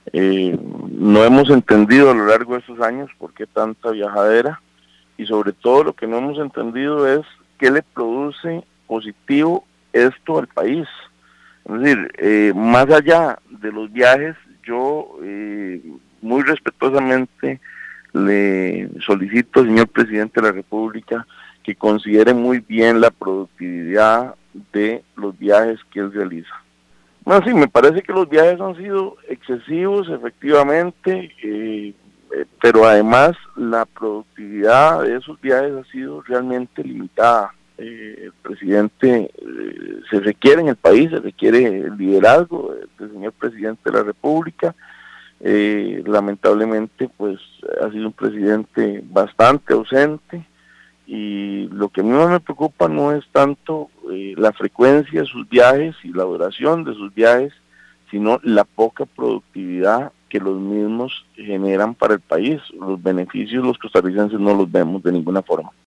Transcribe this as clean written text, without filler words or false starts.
No hemos entendido a lo largo de estos años por qué tanta viajadera, y sobre todo lo que no hemos entendido es qué le produce positivo esto al país. Es decir, más allá de los viajes, yo muy respetuosamente le solicito al señor presidente de la República que considere muy bien la productividad de los viajes que él realiza. Bueno, sí, me parece que los viajes han sido excesivos, efectivamente, pero además la productividad de esos viajes ha sido realmente limitada. El presidente se requiere en el país, se requiere el liderazgo del señor presidente de la República. Lamentablemente, pues ha sido un presidente bastante ausente, y lo que a mí más me preocupa no es tanto la frecuencia de sus viajes y la duración de sus viajes, sino la poca productividad que los mismos generan para el país. Los beneficios los costarricenses no los vemos de ninguna forma.